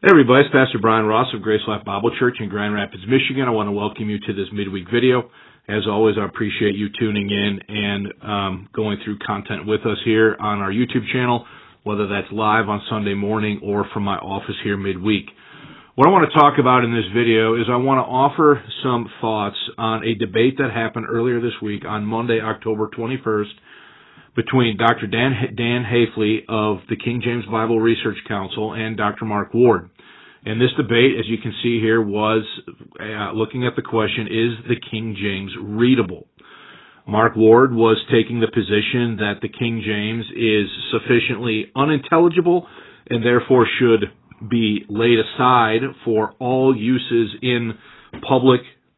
Hey everybody, it's Pastor Brian Ross of Grace Life Bible Church in Grand Rapids, Michigan. I want to welcome you to this midweek video. As always, I appreciate you tuning in and going through content with us here on our YouTube channel, whether that's live on Sunday morning or from my office here midweek. What I want to talk about in this video is I want to offer some thoughts on a debate that happened earlier this week on Monday, October 21st, between Dr. Dan Hafley of the King James Bible Research Council and Dr. Mark Ward. And this debate, as you can see here, was looking at the question, is the King James readable? Mark Ward was taking the position that the King James is sufficiently unintelligible and therefore should be laid aside for all uses in public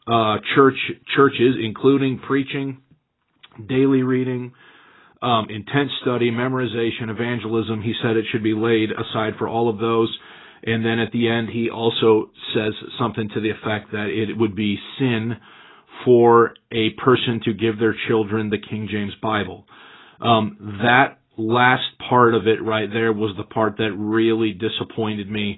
churches, including preaching, daily reading, intense study, memorization, evangelism. He said it should be laid aside for all of those. And then at the end, he also says something to the effect that it would be sin for a person to give their children the King James Bible. That last part of it right there was the part that really disappointed me,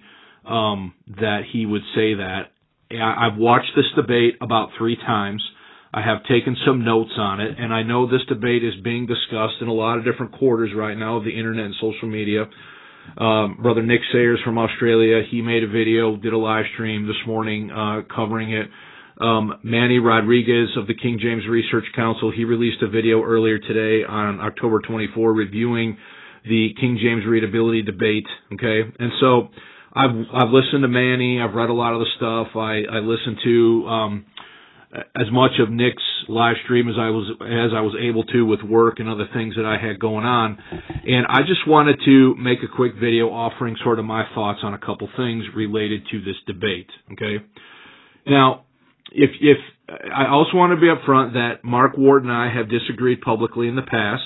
that he would say that. I've watched this debate about 3 times. I have taken some notes on it, and I know this debate is being discussed in a lot of different quarters right now of the internet and social media. Brother Nick Sayers from Australia, he made a video, did a live stream this morning covering it. Manny Rodriguez of the King James Research Council, he released a video earlier today on October 24 reviewing the King James readability debate. Okay, and so I've listened to Manny, I've read a lot of the stuff, I listened to as much of Nick's live stream as I was able to with work and other things that I had going on. And I just wanted to make a quick video offering sort of my thoughts on a couple things related to this debate. Okay. Now, if I also want to be upfront that Mark Ward and I have disagreed publicly in the past,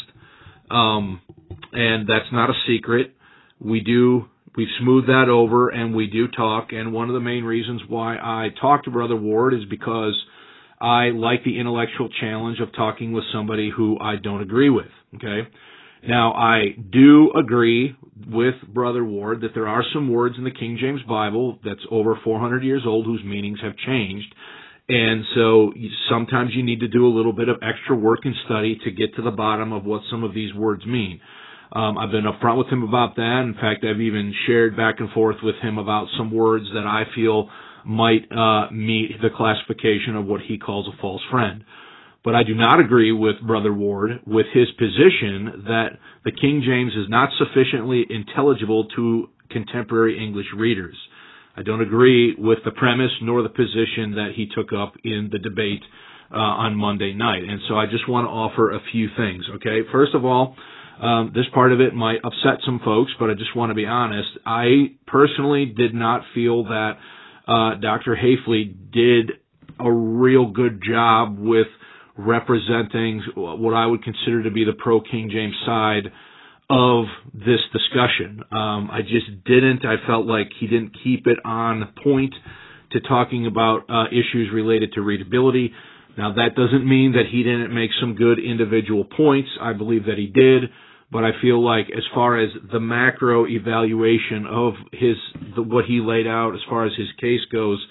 and that's not a secret. We've smoothed that over and we do talk. And one of the main reasons why I talk to Brother Ward is because I like the intellectual challenge of talking with somebody who I don't agree with, okay? Now, I do agree with Brother Ward that there are some words in the King James Bible that's over 400 years old whose meanings have changed, and so sometimes you need to do a little bit of extra work and study to get to the bottom of what some of these words mean. I've been upfront with him about that. In fact, I've even shared back and forth with him about some words that I feel might meet the classification of what he calls a false friend. But I do not agree with Brother Ward with his position that the King James is not sufficiently intelligible to contemporary English readers. I don't agree with the premise nor the position that he took up in the debate on Monday night. And so I just want to offer a few things, okay? First of all, this part of it might upset some folks, but I just want to be honest. I personally did not feel that Dr. Hafley did a real good job with representing what I would consider to be the pro-King James side of this discussion. I just didn't. I felt like he didn't keep it on point to talking about issues related to readability. Now, that doesn't mean that he didn't make some good individual points. I believe that he did. But I feel like as far as the macro evaluation of what he laid out as far as his case goes,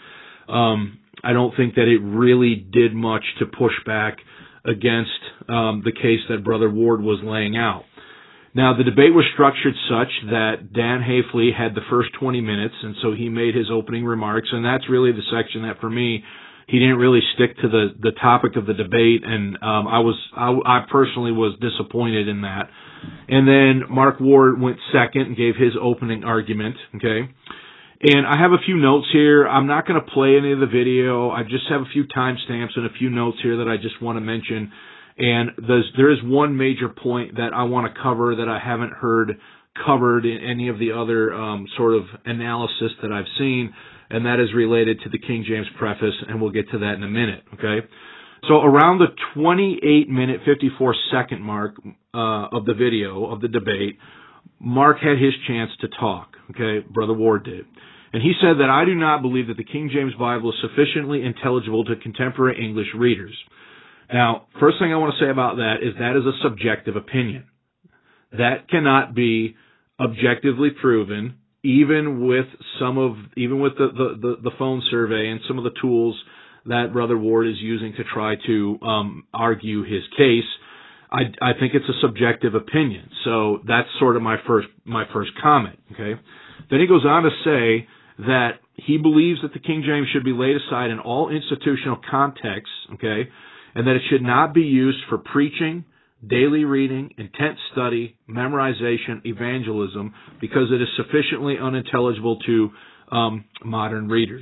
I don't think that it really did much to push back against the case that Brother Ward was laying out. Now, the debate was structured such that Dan Hafley had the first 20 minutes, and so he made his opening remarks, and that's really the section that for me, he didn't really stick to the topic of the debate, and I personally was disappointed in that. And then Mark Ward went second and gave his opening argument, okay? And I have a few notes here. I'm not going to play any of the video. I just have a few timestamps and a few notes here that I just want to mention. And there is one major point that I want to cover that I haven't heard covered in any of the other sort of analysis that I've seen, and that is related to the King James preface, and we'll get to that in a minute, okay? So around the 28-minute, 54-second mark of the video, of the debate, Mark had his chance to talk, okay? Brother Ward did. And he said that I do not believe that the King James Bible is sufficiently intelligible to contemporary English readers. Now, first thing I want to say about that is a subjective opinion. That cannot be objectively proven even with the phone survey and some of the tools that Brother Ward is using to try to argue his case, I think it's a subjective opinion. So that's sort of my first comment. Okay. Then he goes on to say that he believes that the King James should be laid aside in all institutional contexts. Okay, and that it should not be used for preaching, daily reading, intense study, memorization, evangelism, because it is sufficiently unintelligible to modern readers.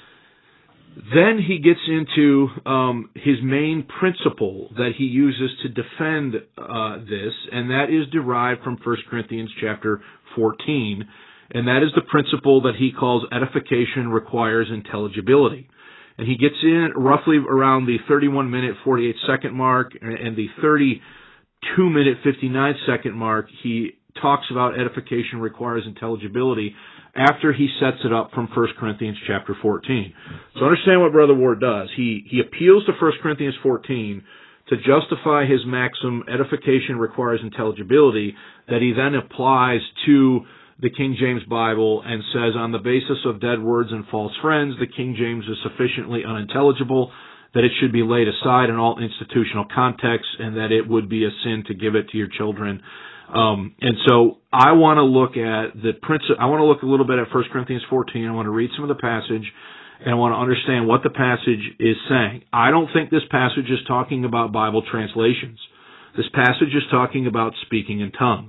Then he gets into his main principle that he uses to defend this, and that is derived from 1 Corinthians chapter 14, and that is the principle that he calls edification requires intelligibility. And he gets in roughly around the 31-minute, 48-second mark and the 32-minute, 59-second mark. He talks about edification requires intelligibility after he sets it up from 1 Corinthians chapter 14. So understand what Brother Ward does. He appeals to 1 Corinthians 14 to justify his maxim, edification requires intelligibility, that he then applies to the King James Bible and says, on the basis of dead words and false friends, the King James is sufficiently unintelligible, that it should be laid aside in all institutional contexts, and that it would be a sin to give it to your children. And so I want to look at I want to look a little bit at 1 Corinthians 14. I want to read some of the passage, and I want to understand what the passage is saying. I don't think this passage is talking about Bible translations. This passage is talking about speaking in tongues.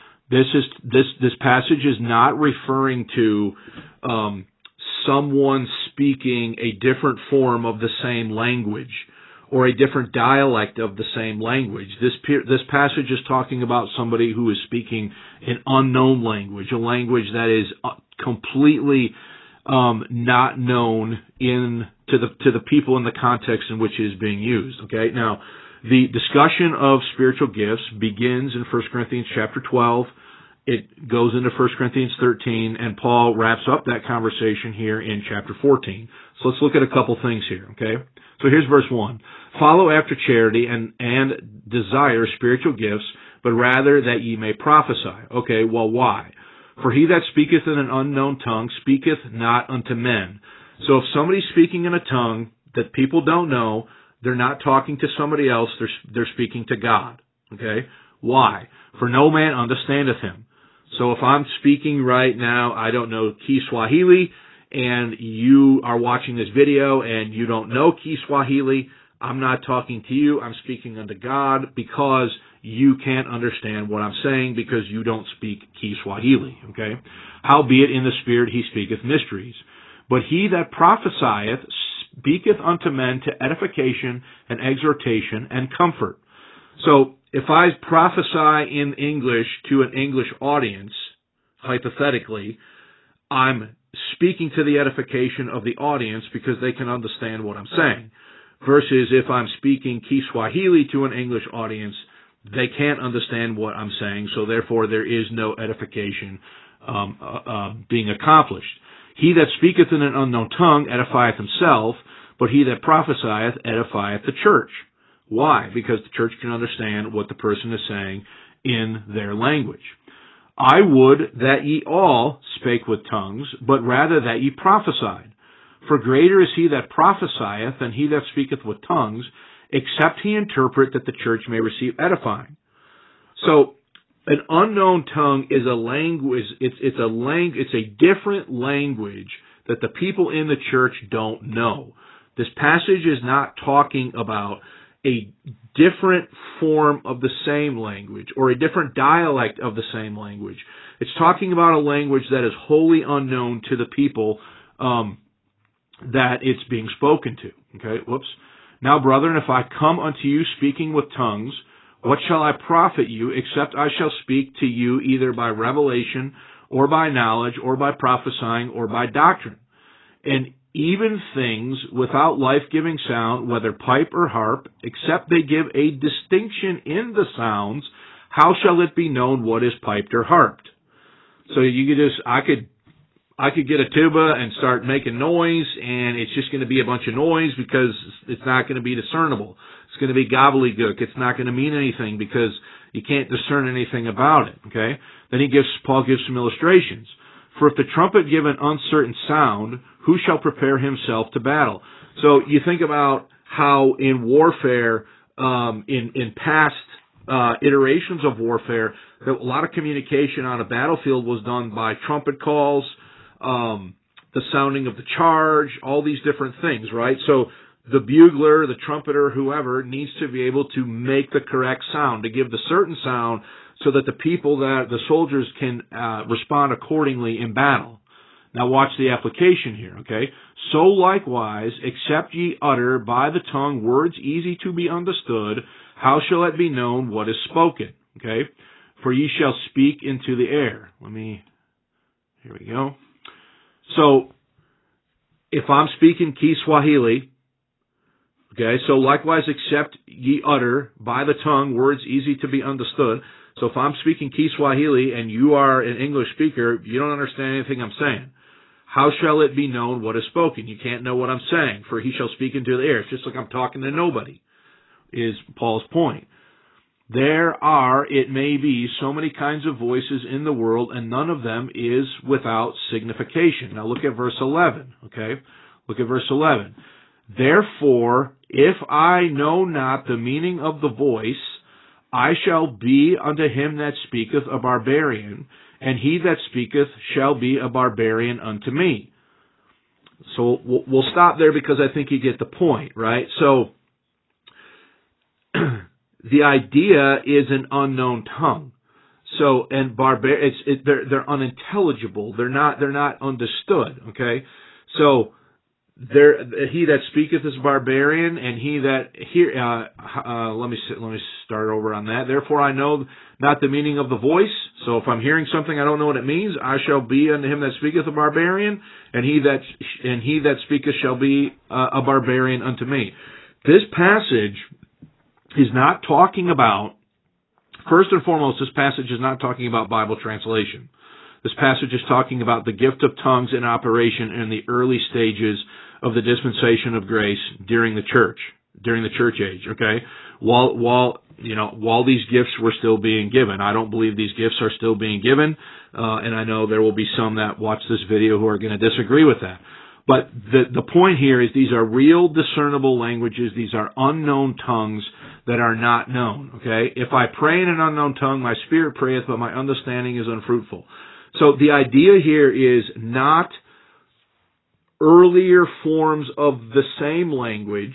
This passage is not referring to someone speaking a different form of the same language or a different dialect of the same language. This passage is talking about somebody who is speaking an unknown language, a language that is completely not known to the people in the context in which it is being used. Okay, now the discussion of spiritual gifts begins in 1 Corinthians chapter 12. It goes into 1 Corinthians 13, and Paul wraps up that conversation here in chapter 14. So let's look at a couple things here, okay? So here's verse 1. Follow after charity and desire spiritual gifts, but rather that ye may prophesy. Okay, well, why? For he that speaketh in an unknown tongue speaketh not unto men. So if somebody's speaking in a tongue that people don't know, they're not talking to somebody else, they're speaking to God. Okay? Why? For no man understandeth him. So if I'm speaking right now, I don't know Kiswahili, and you are watching this video and you don't know Kiswahili, I'm not talking to you, I'm speaking unto God, because you can't understand what I'm saying because you don't speak Kiswahili. Okay? Howbeit in the Spirit he speaketh mysteries. But he that prophesieth speaketh unto men to edification and exhortation and comfort. So, if I prophesy in English to an English audience, hypothetically, I'm speaking to the edification of the audience because they can understand what I'm saying. Versus if I'm speaking Kiswahili to an English audience, they can't understand what I'm saying, so therefore there is no edification being accomplished. He that speaketh in an unknown tongue edifieth himself, but he that prophesieth edifieth the church. Why? Because the church can understand what the person is saying in their language. I would that ye all spake with tongues, but rather that ye prophesied. For greater is he that prophesieth than he that speaketh with tongues, except he interpret, that the church may receive edifying. So, an unknown tongue is a language. It's a different language that the people in the church don't know. This passage is not talking about a different form of the same language or a different dialect of the same language. It's talking about a language that is wholly unknown to the people that it's being spoken to. Okay, whoops. Now, brethren, if I come unto you speaking with tongues, what shall I profit you, except I shall speak to you either by revelation or by knowledge or by prophesying or by doctrine? And even things without life-giving sound, whether pipe or harp, except they give a distinction in the sounds, how shall it be known what is piped or harped? So you could I could get a tuba and start making noise, and it's just going to be a bunch of noise because it's not going to be discernible. It's going to be gobbledygook. It's not going to mean anything because you can't discern anything about it. Okay. Then Paul gives some illustrations. For if the trumpet give an uncertain sound, who shall prepare himself to battle? So you think about how in warfare, in past iterations of warfare, that a lot of communication on a battlefield was done by trumpet calls, the sounding of the charge, all these different things, right? So the bugler, the trumpeter, whoever, needs to be able to make the correct sound, to give the certain sound so that the soldiers can respond accordingly in battle. Now watch the application here, okay? So likewise, except ye utter by the tongue words easy to be understood, how shall it be known what is spoken? Okay? For ye shall speak into the air. Here we go. So, if I'm speaking Kiswahili, okay, so likewise except ye utter by the tongue words easy to be understood. So if I'm speaking Kiswahili and you are an English speaker, you don't understand anything I'm saying. How shall it be known what is spoken? You can't know what I'm saying, for he shall speak into the air. It's just like I'm talking to nobody, is Paul's point. There are, it may be, so many kinds of voices in the world, and none of them is without signification. Now look at verse 11, okay? Look at verse 11. Therefore, if I know not the meaning of the voice, I shall be unto him that speaketh a barbarian, and he that speaketh shall be a barbarian unto me. So we'll stop there because I think you get the point, right? So the idea is an unknown tongue. So, and they're unintelligible. They're not understood. Okay, so he that speaketh is barbarian, and he that let me start over on that. Therefore, I know not the meaning of the voice. So, if I'm hearing something I don't know what it means, I shall be unto him that speaketh a barbarian, and he that speaketh shall be a barbarian unto me. This passage is not talking about, first and foremost, this passage is not talking about Bible translation. This passage is talking about the gift of tongues in operation in the early stages of the dispensation of grace during the church age, okay? While these gifts were still being given. I don't believe these gifts are still being given, and I know there will be some that watch this video who are going to disagree with that. But the point here is these are real discernible languages. These are unknown tongues that are not known, okay? If I pray in an unknown tongue, my spirit prayeth, but my understanding is unfruitful. So the idea here is not earlier forms of the same language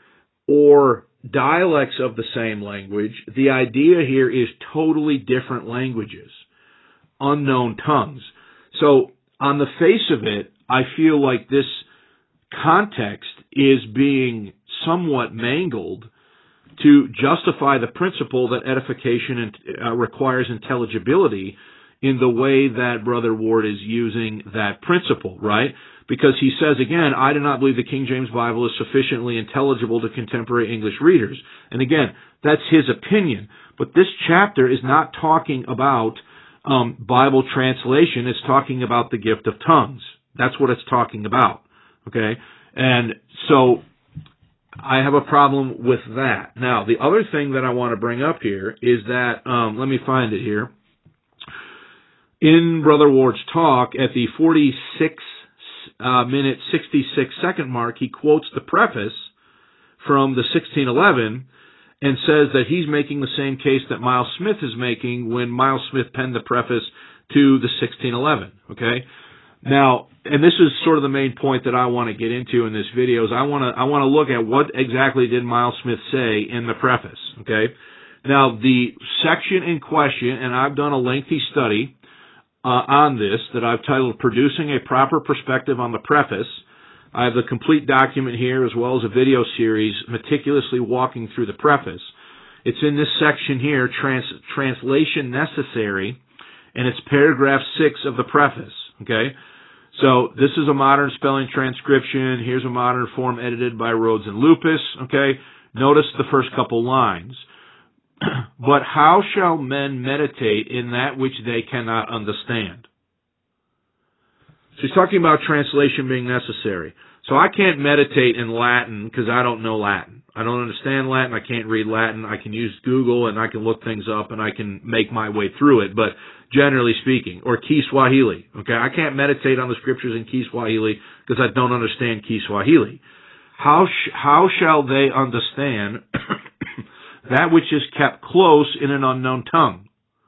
or dialects of the same language. The idea here is totally different languages, unknown tongues. So on the face of it, I feel like this context is being somewhat mangled to justify the principle that edification requires intelligibility in the way that Brother Ward is using that principle, right? Because he says, again, I do not believe the King James Bible is sufficiently intelligible to contemporary English readers. And again, that's his opinion. But this chapter is not talking about Bible translation. It's talking about the gift of tongues. That's what it's talking about, okay? And so I have a problem with that. Now, the other thing that I want to bring up here is that, let me find it here. In Brother Ward's talk, at the 46-minute, 66-second mark, he quotes the preface from the 1611 and says that he's making the same case that Miles Smith is making when Miles Smith penned the preface to the 1611, okay? Now, and this is sort of the main point that I want to get into in this video, is I want to look at what exactly did Miles Smith say in the preface, okay? Now, the section in question, and I've done a lengthy study on this that I've titled Producing a Proper Perspective on the Preface. I have the complete document here as well as a video series meticulously walking through the preface. It's in this section here, Translation Necessary, and it's paragraph 6 of the preface, okay? So this is a modern spelling transcription. Here's a modern form edited by Rhodes and Lupus, okay? Notice the first couple lines. But how shall men meditate in that which they cannot understand? So he's talking about translation being necessary. So I can't meditate in Latin because I don't know Latin. I don't understand Latin. I can't read Latin. I can use Google and I can look things up and I can make my way through it. But generally speaking, or Kiswahili. Okay, I can't meditate on the scriptures in Kiswahili because I don't understand Kiswahili. How shall they understand that which is kept close in an unknown tongue?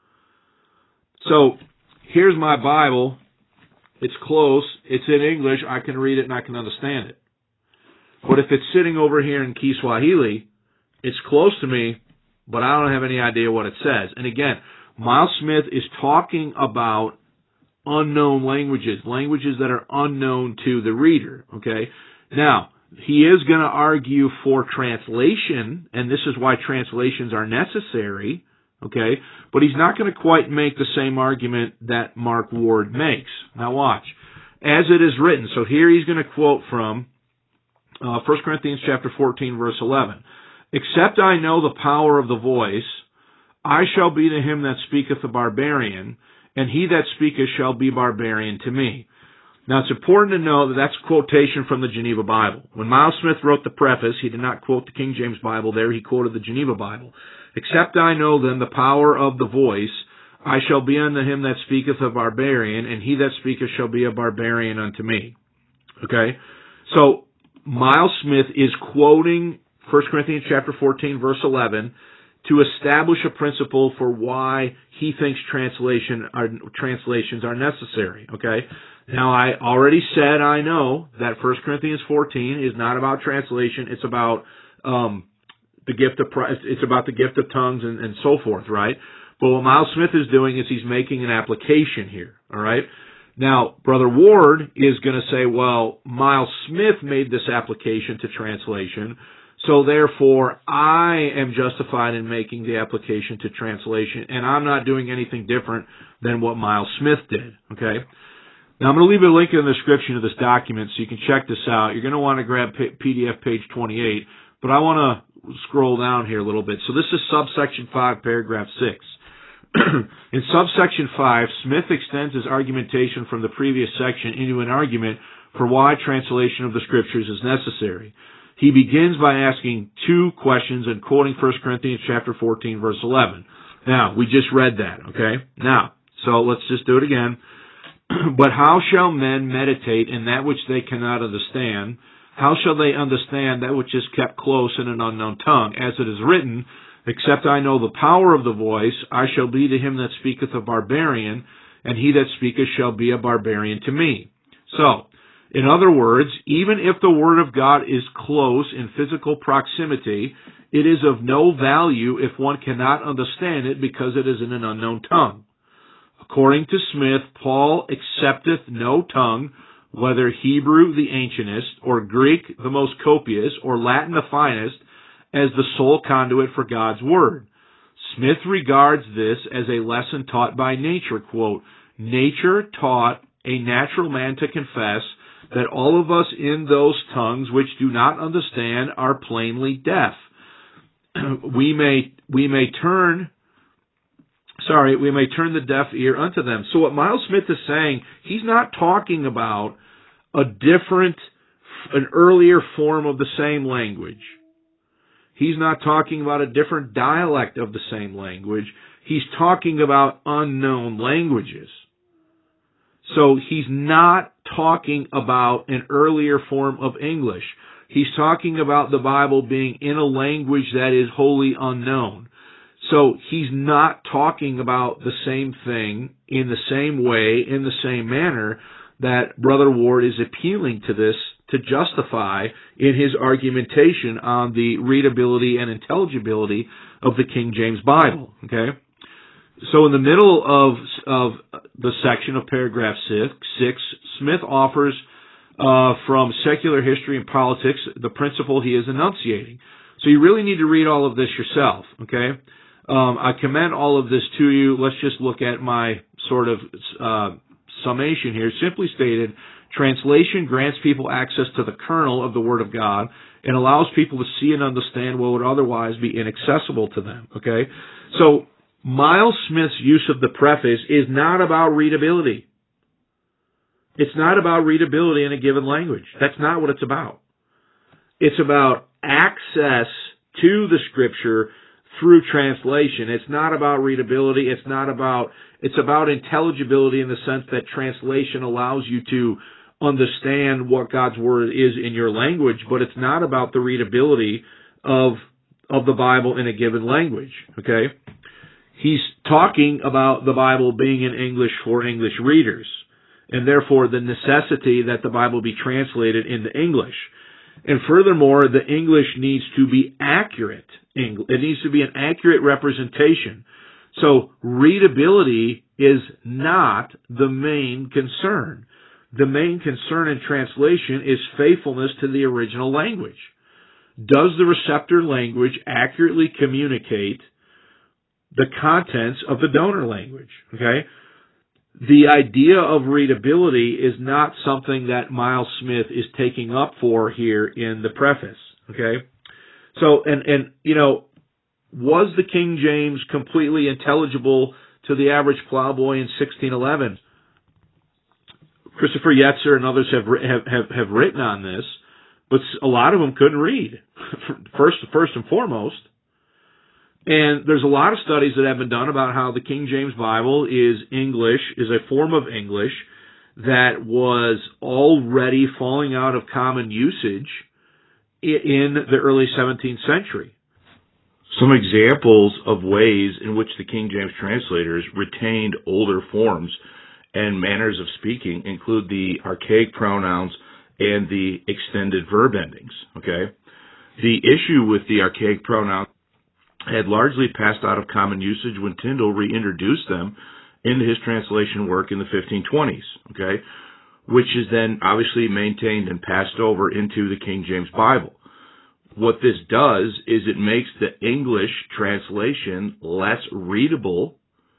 So here's my Bible. It's close. It's in English. I can read it and I can understand it. But if it's sitting over here in Kiswahili, it's close to me, but I don't have any idea what it says. And again, Miles Smith is talking about unknown languages, languages that are unknown to the reader. Okay? Now, he is going to argue for translation, and this is why translations are necessary. Okay? But he's not going to quite make the same argument that Mark Ward makes. Now watch. As it is written, so here he's going to quote from 1 Corinthians chapter 14, verse 11. Except I know the power of the voice, I shall be to him that speaketh a barbarian, and he that speaketh shall be barbarian to me. Now it's important to know that that's a quotation from the Geneva Bible. When Miles Smith wrote the preface, he did not quote the King James Bible there, he quoted the Geneva Bible. Except I know then the power of the voice, I shall be unto him that speaketh a barbarian, and he that speaketh shall be a barbarian unto me. Okay? So, Miles Smith is quoting 1 Corinthians chapter 14, verse 11, to establish a principle for why he thinks translations are necessary. Okay? Now, I already said I know that 1 Corinthians 14 is not about translation. It's about the gift of tongues and so forth, right? But what Miles Smith is doing is he's making an application here. All right. Now, Brother Ward is going to say, well, Miles Smith made this application to translation, so therefore I am justified in making the application to translation, and I'm not doing anything different than what Miles Smith did. Okay? Now, I'm going to leave a link in the description of this document so you can check this out. You're going to want to grab PDF page 28, but I want to scroll down here a little bit. So this is subsection 5, paragraph 6. In subsection 5, Smith extends his argumentation from the previous section into an argument for why translation of the Scriptures is necessary. He begins by asking two questions and quoting 1 Corinthians chapter 14, verse 11. Now, we just read that, okay? Now, so let's just do it again. But how shall men meditate in that which they cannot understand? How shall they understand that which is kept close in an unknown tongue? As it is written, except I know the power of the voice, I shall be to him that speaketh a barbarian, and he that speaketh shall be a barbarian to me. So, in other words, even if the Word of God is close in physical proximity, it is of no value if one cannot understand it because it is in an unknown tongue. According to Smith, Paul accepteth no tongue, whether Hebrew the ancientest, or Greek the most copious, or Latin the finest, as the sole conduit for God's Word. Smith regards this as a lesson taught by nature. Quote, nature taught a natural man to confess that all of us in those tongues which do not understand are plainly deaf. We may turn the deaf ear unto them. So what Miles Smith is saying, he's not talking about an earlier form of the same language. He's not talking about a different dialect of the same language. He's talking about unknown languages. So he's not talking about an earlier form of English. He's talking about the Bible being in a language that is wholly unknown. So he's not talking about the same thing in the same way, in the same manner that Brother Ward is appealing to this to justify in his argumentation on the readability and intelligibility of the King James Bible. Okay? So in the middle of the section of paragraph 6, Smith offers from secular history and politics the principle he is enunciating. So you really need to read all of this yourself. Okay? I commend all of this to you. Let's just look at my sort of summation here. Simply stated, translation grants people access to the kernel of the Word of God and allows people to see and understand what would otherwise be inaccessible to them. Okay? So, Miles Smith's use of the preface is not about readability. It's not about readability in a given language. That's not what it's about. It's about access to the Scripture through translation. It's not about readability. It's about intelligibility in the sense that translation allows you to understand what God's Word is in your language, but it's not about the readability of the Bible in a given language. Okay? He's talking about the Bible being in English for English readers, and therefore the necessity that the Bible be translated into English. And furthermore, the English needs to be accurate. It needs to be an accurate representation. So readability is not the main concern. The main concern in translation is faithfulness to the original language. Does the receptor language accurately communicate the contents of the donor language? Okay? The idea of readability is not something that Miles Smith is taking up for here in the preface. Okay? So, was the King James completely intelligible to the average plowboy in 1611? Christopher Yetzer and others have written on this, but a lot of them couldn't read, first and foremost. And there's a lot of studies that have been done about how the King James Bible is a form of English that was already falling out of common usage in the early 17th century. Some examples of ways in which the King James translators retained older forms and manners of speaking include the archaic pronouns and the extended verb endings. Okay? The issue with the archaic pronouns had largely passed out of common usage when Tyndale reintroduced them into his translation work in the 1520s, okay, which is then obviously maintained and passed over into the King James Bible. What this does is it makes the English translation less readable,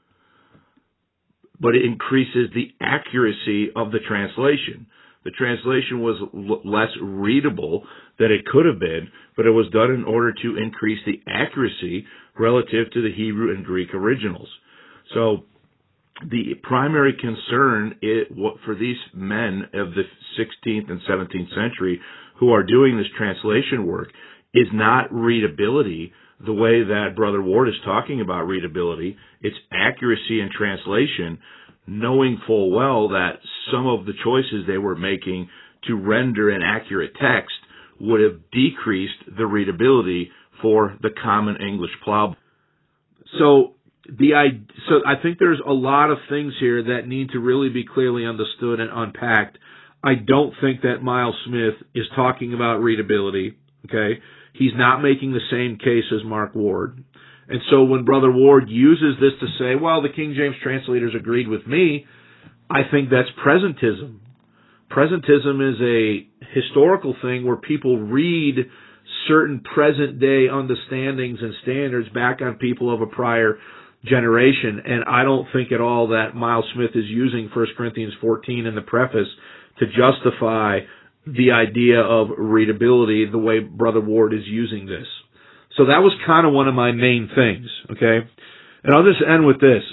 but it increases the accuracy of the translation. The translation was less readable than it could have been, but it was done in order to increase the accuracy relative to the Hebrew and Greek originals. So the primary concern for these men of the 16th and 17th century who are doing this translation work is not readability the way that Brother Ward is talking about readability. It's accuracy in translation, knowing full well that some of the choices they were making to render an accurate text would have decreased the readability for the common English plow. So I think there's a lot of things here that need to really be clearly understood and unpacked. I don't think that Miles Smith is talking about readability. Okay, he's not making the same case as Mark Ward. And so when Brother Ward uses this to say, well, the King James translators agreed with me, I think that's presentism. Presentism is a historical thing where people read certain present-day understandings and standards back on people of a prior generation, and I don't think at all that Miles Smith is using 1 Corinthians 14 in the preface to justify the idea of readability the way Brother Ward is using this. So that was kind of one of my main things, okay? And I'll just end with this.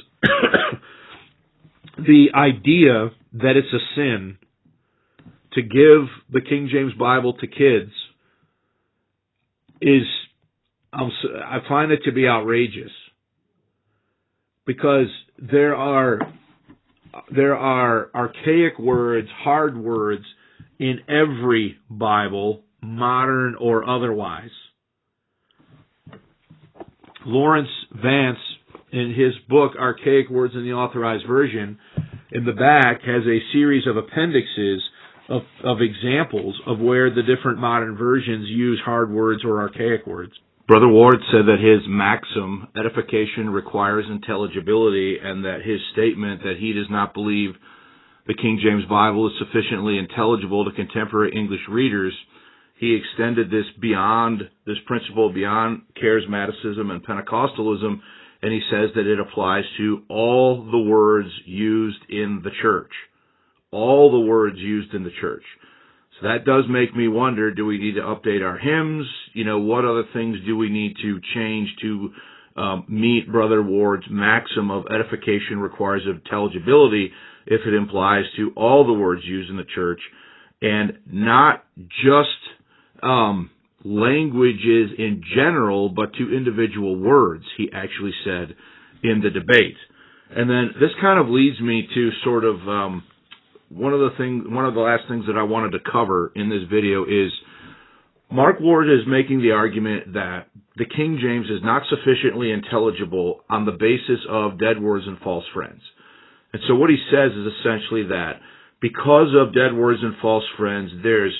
The idea that it's a sin to give the King James Bible to kids I find it to be outrageous. Because there are archaic words, hard words, in every Bible, modern or otherwise. Lawrence Vance, in his book, Archaic Words in the Authorized Version, in the back has a series of appendixes of examples of where the different modern versions use hard words or archaic words. Brother Ward said that his maxim, edification requires intelligibility, and that his statement that he does not believe the King James Bible is sufficiently intelligible to contemporary English readers, he extended this principle beyond charismaticism and Pentecostalism, and he says that it applies to all the words used in the church. All the words used in the church. So that does make me wonder, do we need to update our hymns? What other things do we need to change to meet Brother Ward's maxim of edification requires intelligibility if it implies to all the words used in the church, and not just languages in general, but to individual words, he actually said in the debate. And then this kind of leads me to sort of one of the last things that I wanted to cover in this video is Mark Ward is making the argument that the King James is not sufficiently intelligible on the basis of dead words and false friends. And so what he says is essentially that because of dead words and false friends, there's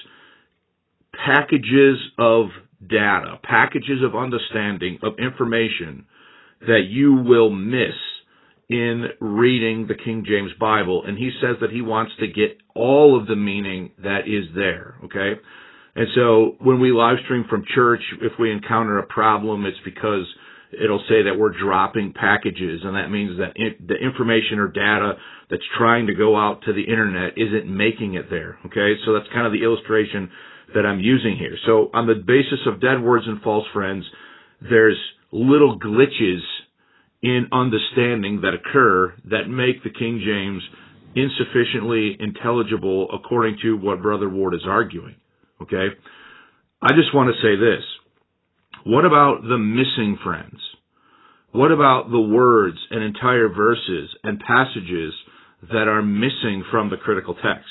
packages of data, packages of understanding, of information that you will miss in reading the King James Bible. And he says that he wants to get all of the meaning that is there, okay? And so when we live stream from church, if we encounter a problem, it's because it'll say that we're dropping packages, and that means that the information or data that's trying to go out to the internet isn't making it there, okay? So that's kind of the illustration that I'm using here. So on the basis of dead words and false friends, there's little glitches in understanding that occur that make the King James insufficiently intelligible according to what Brother Ward is arguing, okay? I just want to say this. What about the missing friends? What about the words and entire verses and passages that are missing from the critical text?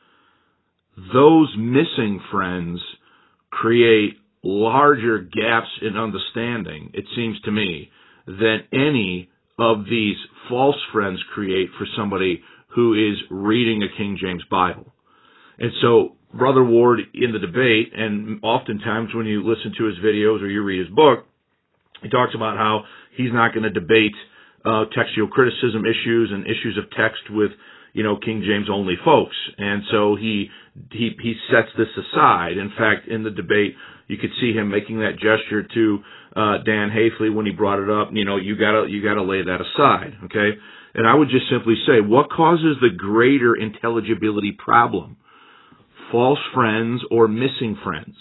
Those missing friends create larger gaps in understanding, it seems to me, than any of these false friends create for somebody who is reading a King James Bible. And so Brother Ward in the debate, and oftentimes when you listen to his videos or you read his book, he talks about how he's not going to debate textual criticism issues and issues of text with, King James only folks. And so he sets this aside. In fact, in the debate, you could see him making that gesture to Dan Hafley when he brought it up. You gotta lay that aside, okay? And I would just simply say, what causes the greater intelligibility problem? False friends or missing friends?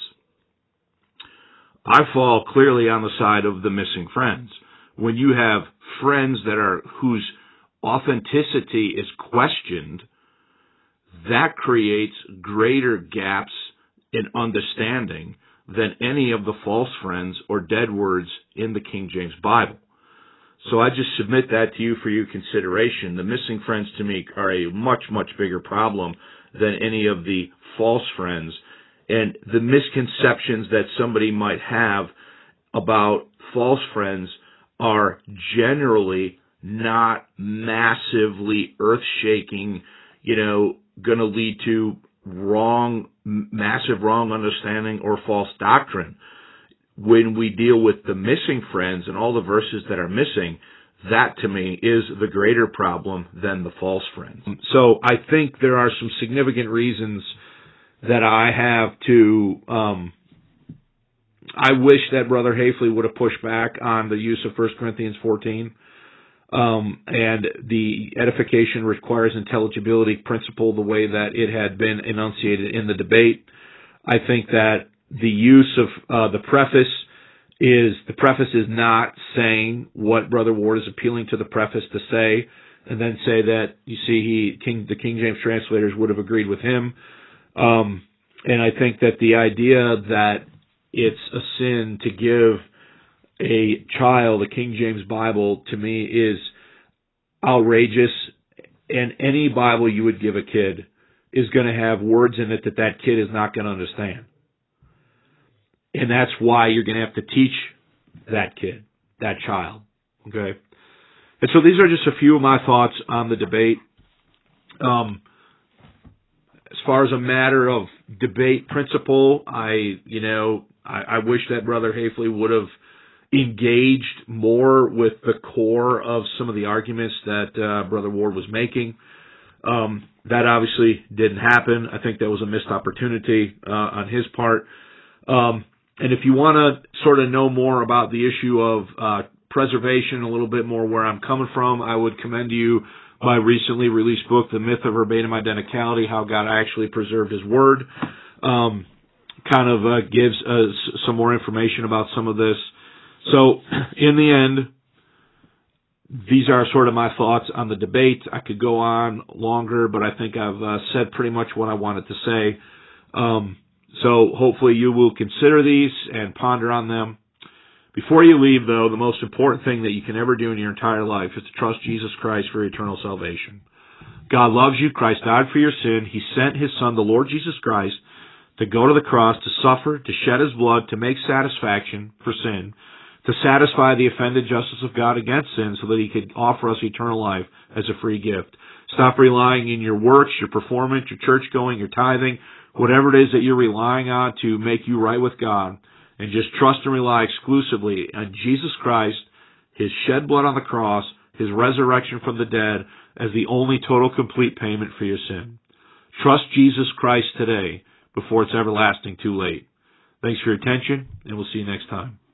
I fall clearly on the side of the missing friends. When you have friends whose authenticity is questioned, that creates greater gaps in understanding than any of the false friends or dead words in the King James Bible. So I just submit that to you for your consideration. The missing friends to me are a much, much bigger problem than any of the false friends. And the misconceptions that somebody might have about false friends are generally not massively earth-shaking, going to lead to massive wrong understanding or false doctrine. When we deal with the missing friends and all the verses that are missing, that to me is the greater problem than the false friends. So I think there are some significant reasons that I have to, I wish that Brother Hafley would have pushed back on the use of 1 Corinthians 14. And the edification requires intelligibility principle the way that it had been enunciated in the debate. I think that the use of the preface is not saying what Brother Ward is appealing to the preface to say, and then say that, you see, the King James translators would have agreed with him. And I think that the idea that it's a sin to give a child a King James Bible, to me, is outrageous. And any Bible you would give a kid is going to have words in it that kid is not going to understand. And that's why you're going to have to teach that kid, that child. Okay? And so these are just a few of my thoughts on the debate. As far as a matter of debate principle, I wish that Brother Hafley would have engaged more with the core of some of the arguments that Brother Ward was making. That obviously didn't happen. I think that was a missed opportunity on his part. And if you want to sort of know more about the issue of preservation, a little bit more where I'm coming from, I would commend you my recently released book, The Myth of Verbatim Identicality, How God Actually Preserved His Word. Gives some more information about some of this. So, in the end, these are sort of my thoughts on the debate. I could go on longer, but I think I've said pretty much what I wanted to say. So hopefully you will consider these and ponder on them. Before you leave, though, the most important thing that you can ever do in your entire life is to trust Jesus Christ for eternal salvation. God loves you. Christ died for your sin. He sent His Son, the Lord Jesus Christ, to go to the cross, to suffer, to shed His blood, to make satisfaction for sin, to satisfy the offended justice of God against sin so that He could offer us eternal life as a free gift. Stop relying in your works, your performance, your church going, your tithing, whatever it is that you're relying on to make you right with God, and just trust and rely exclusively on Jesus Christ, His shed blood on the cross, His resurrection from the dead as the only total complete payment for your sin. Trust Jesus Christ today before it's everlasting too late. Thanks for your attention, and we'll see you next time.